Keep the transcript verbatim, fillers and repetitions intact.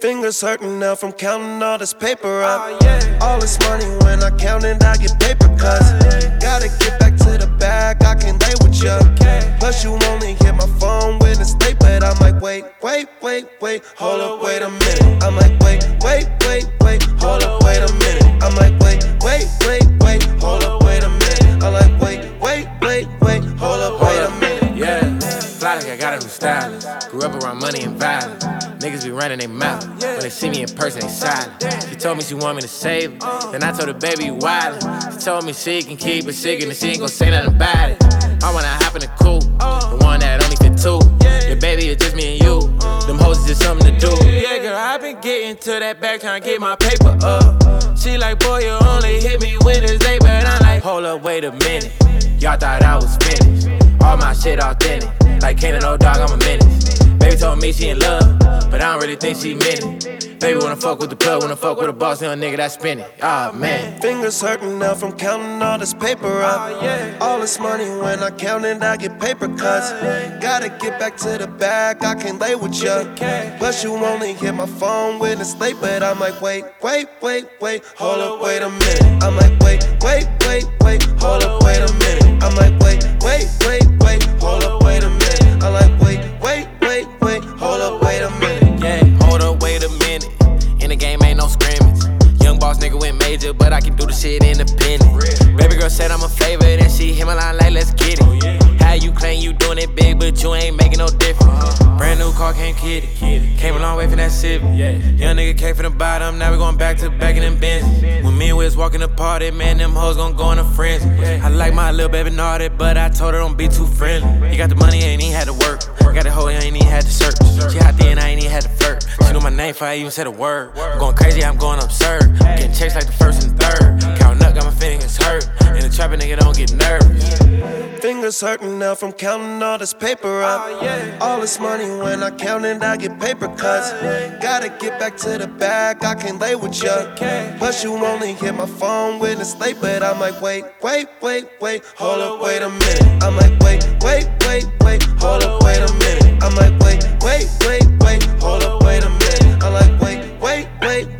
Fingers hurting now from counting all this paper up. All this money when I count it, I get paper cuts. Gotta get back to the bag, I can't lay with ya. Plus you only hit my phone with a state, but I'm like, wait, wait, wait, wait, hold up, wait a minute. I'm like, wait, wait, wait, wait, hold up, wait a minute. I'm like, wait, wait, wait, wait, hold up, wait a minute. I'm like, wait, wait, wait, wait, hold up, wait a minute. Yeah, fly like I got a new stylist. Grew up around money and violence. Niggas be running their mouth. When they see me in person, they silent. She told me she want me to save her. Then I told her, baby, you wildin'. She told me she can keep it secret and she ain't gon' say nothing about it. I wanna hop in the coupe, the one that only fit two. Yeah, baby, it's just me and you. Them hoes is just something to do. Yeah, girl, I been getting to that back trying to get my paper up. She like, boy, you only hit me with this day, but I'm like, hold up, wait a minute. Y'all thought I was finished. All my shit authentic. Like Kanan, no dog, I'm a menace. Baby told me she in love, but I don't really think she meant it. Baby wanna fuck with the plug, wanna fuck with a boss, young nigga that's spinning. Ah, man. Fingers hurting now from counting all this paper up. All this money when I count it, I get paper cuts. Gotta get back to the bag, I can't lay with ya. Plus you only hit my phone when it's late, but I'm like, wait, wait, wait, wait, hold up, wait a minute. I'm like, wait, wait, wait, wait, hold up, wait a minute. I'm like, wait, wait, wait, wait, hold up, wait a minute. I'm like, wait, wait, wait, wait, hold up, wait a minute. Yeah, hold up, wait a minute. In the game ain't no scrimmage. Young boss nigga went major, but I can do the shit independent. Baby girl said I'm a favorite, and she hit my line like, let's get it. How you claim you doing it big, but you ain't making no difference. Brand new car, can't kid it. Came a long way from that Civic. Young nigga came from the bottom, now we going back to back in them Benz. When me and Wiz walking the party, man, them hoes gon' go in a frenzy. I like my little baby naughty, but I told her don't be too friendly. You got the money, ain't even had to work. Got the hoe, I ain't even had to search. She hot there and I ain't even had to flirt. She knew my name before I even said a word. I'm going crazy, I'm going absurd. Getting chased like the first and third. Counting up, got my fingers hurt. And the trapping nigga don't get nervous. Fingers hurting now from counting all this paper up. All this money when I count it, I get paper cuts. Gotta get back to the bag, I can't lay with ya. Plus you only hit my phone when it's late, but I'm like, wait, wait, wait, wait, hold up, wait a minute. I'm like, wait, wait, wait, wait, hold up, wait a minute. I'm like, wait, wait, wait, wait, hold up, wait a minute. I'm like, wait, wait, wait,